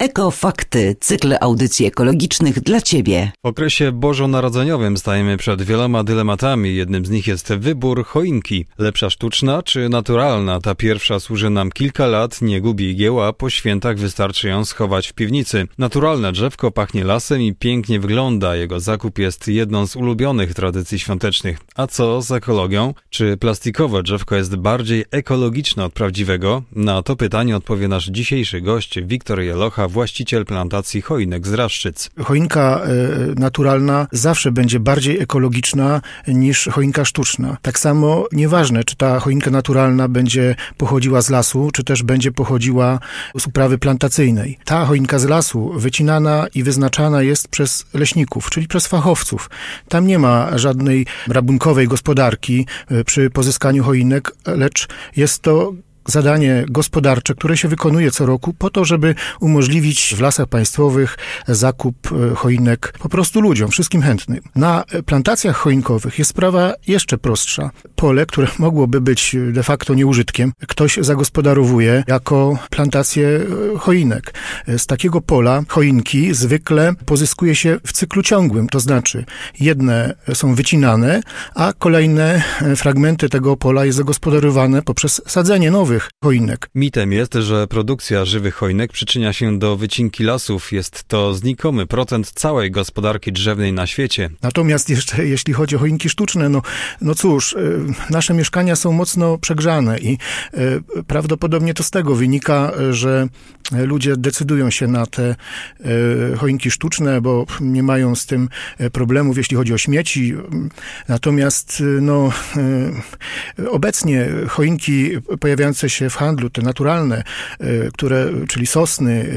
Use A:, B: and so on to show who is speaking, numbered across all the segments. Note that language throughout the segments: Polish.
A: Ekofakty, cykl audycji ekologicznych dla Ciebie.
B: W okresie bożonarodzeniowym stajemy przed wieloma dylematami. Jednym z nich jest wybór choinki. Lepsza sztuczna czy naturalna? Ta pierwsza służy nam kilka lat, nie gubi igieł, a po świętach wystarczy ją schować w piwnicy. Naturalne drzewko pachnie lasem i pięknie wygląda. Jego zakup jest jedną z ulubionych tradycji świątecznych. A co z ekologią? Czy plastikowe drzewko jest bardziej ekologiczne od prawdziwego? Na to pytanie odpowie nasz dzisiejszy gość, Wiktor Jelocha, właściciel plantacji choinek z Raszczyc.
C: Choinka naturalna zawsze będzie bardziej ekologiczna niż choinka sztuczna. Tak samo nieważne, czy ta choinka naturalna będzie pochodziła z lasu, czy też będzie pochodziła z uprawy plantacyjnej. Ta choinka z lasu wycinana i wyznaczana jest przez leśników, czyli przez fachowców. Tam nie ma żadnej rabunkowej gospodarki przy pozyskaniu choinek, lecz jest to zadanie gospodarcze, które się wykonuje co roku po to, żeby umożliwić w lasach państwowych zakup choinek po prostu ludziom, wszystkim chętnym. Na plantacjach choinkowych jest sprawa jeszcze prostsza. Pole, które mogłoby być de facto nieużytkiem, ktoś zagospodarowuje jako plantację choinek. Z takiego pola choinki zwykle pozyskuje się w cyklu ciągłym, to znaczy jedne są wycinane, a kolejne fragmenty tego pola jest zagospodarowane poprzez sadzenie nowych choinek.
B: Mitem jest, że produkcja żywych choinek przyczynia się do wycinki lasów. Jest to znikomy procent całej gospodarki drzewnej na świecie.
C: Natomiast jeszcze jeśli chodzi o choinki sztuczne, no cóż, nasze mieszkania są mocno przegrzane i prawdopodobnie to z tego wynika, że ludzie decydują się na te choinki sztuczne, bo nie mają z tym problemów, jeśli chodzi o śmieci. Natomiast obecnie choinki pojawiające się w handlu, te naturalne, czyli sosny,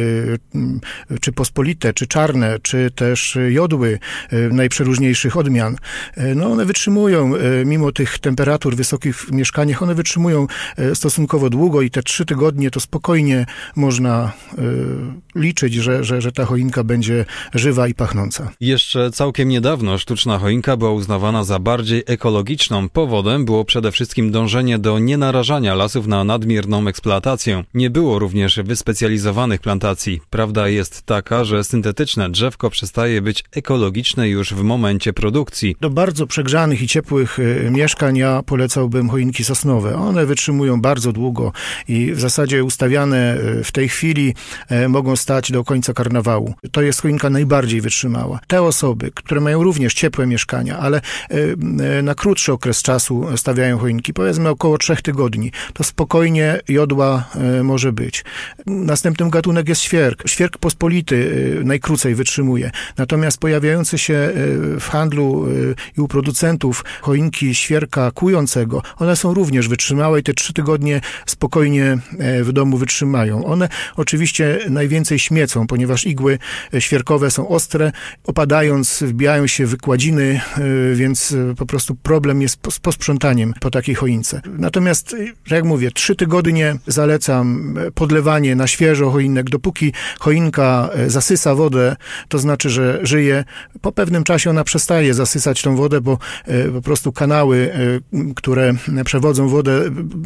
C: czy pospolite, czy czarne, czy też jodły najprzeróżniejszych odmian, one wytrzymują, mimo tych temperatur wysokich w mieszkaniach, one wytrzymują stosunkowo długo i te 3 tygodnie to spokojnie można liczyć, że ta choinka będzie żywa i pachnąca.
B: Jeszcze całkiem niedawno sztuczna choinka była uznawana za bardziej ekologiczną. Powodem było przede wszystkim dążenie do nienarażania lasów na nadmierną eksploatację. Nie było również wyspecjalizowanych plantacji. Prawda jest taka, że syntetyczne drzewko przestaje być ekologiczne już w momencie produkcji.
C: Do bardzo przegrzanych i ciepłych mieszkań ja polecałbym choinki sosnowe. One wytrzymują bardzo długo i w zasadzie ustawiane w tej chwili mogą stać do końca karnawału. To jest choinka najbardziej wytrzymała. Te osoby, które mają również ciepłe mieszkania, ale na krótszy okres czasu stawiają choinki, powiedzmy około 3 tygodni, to spokojnie jodła może być. Następnym gatunek jest świerk. Świerk pospolity najkrócej wytrzymuje. Natomiast pojawiające się w handlu i u producentów choinki świerka kłującego, one są również wytrzymałe i te 3 tygodnie spokojnie w domu wytrzymają. One oczywiście najwięcej śmiecą, ponieważ igły świerkowe są ostre, opadając wbijają się w wykładziny, więc po prostu problem jest z posprzątaniem po takiej choince. Natomiast, jak mówię, 3 tygodnie zalecam podlewanie na świeżo choinek. Dopóki choinka zasysa wodę, to znaczy, że żyje. Po pewnym czasie ona przestaje zasysać tą wodę, bo po prostu kanały, które przewodzą wodę,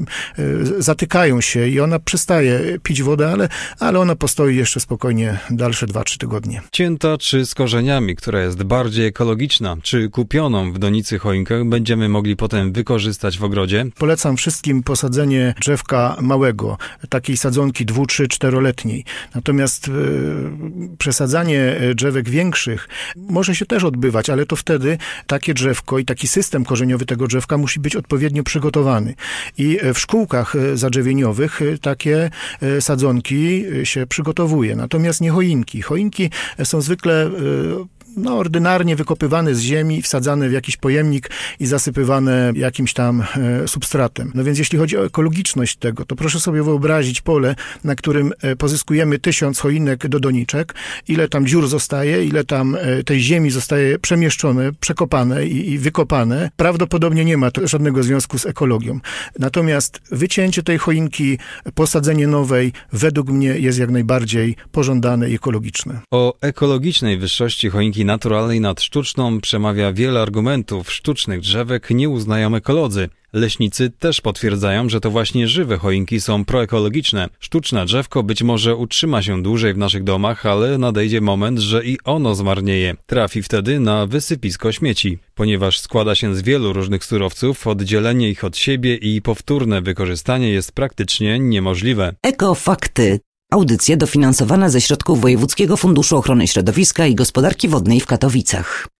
C: zatykają się i ona przestaje pić wodę, ale ona postoi jeszcze spokojnie dalsze 2-3 tygodnie.
B: Cięta czy z korzeniami, która jest bardziej ekologiczna, czy kupioną w donicy choinkę będziemy mogli potem wykorzystać w ogrodzie?
C: Polecam wszystkim posadzenie drzewka małego, takiej sadzonki 2-, 3-, 4-letniej. Natomiast przesadzanie drzewek większych może się też odbywać, ale to wtedy takie drzewko i taki system korzeniowy tego drzewka musi być odpowiednio przygotowany. I w szkółkach zadrzewieniowych takie sadzonki się przygotowuje. Natomiast nie choinki. Choinki są zwykle ordynarnie wykopywane z ziemi, wsadzane w jakiś pojemnik i zasypywane jakimś tam substratem. No więc jeśli chodzi o ekologiczność tego, to proszę sobie wyobrazić pole, na którym pozyskujemy 1000 choinek do doniczek, ile tam dziur zostaje, ile tam tej ziemi zostaje przemieszczone, przekopane i wykopane. Prawdopodobnie nie ma to żadnego związku z ekologią. Natomiast wycięcie tej choinki, posadzenie nowej, według mnie jest jak najbardziej pożądane i ekologiczne.
B: O ekologicznej wyższości choinki choinki naturalnej nad sztuczną przemawia wiele argumentów. Sztucznych drzewek nie uznają ekolodzy. Leśnicy też potwierdzają, że to właśnie żywe choinki są proekologiczne. Sztuczne drzewko być może utrzyma się dłużej w naszych domach, ale nadejdzie moment, że i ono zmarnieje. Trafi wtedy na wysypisko śmieci. Ponieważ składa się z wielu różnych surowców, oddzielenie ich od siebie i powtórne wykorzystanie jest praktycznie niemożliwe.
A: Ekofakty. Audycja dofinansowana ze środków Wojewódzkiego Funduszu Ochrony Środowiska i Gospodarki Wodnej w Katowicach.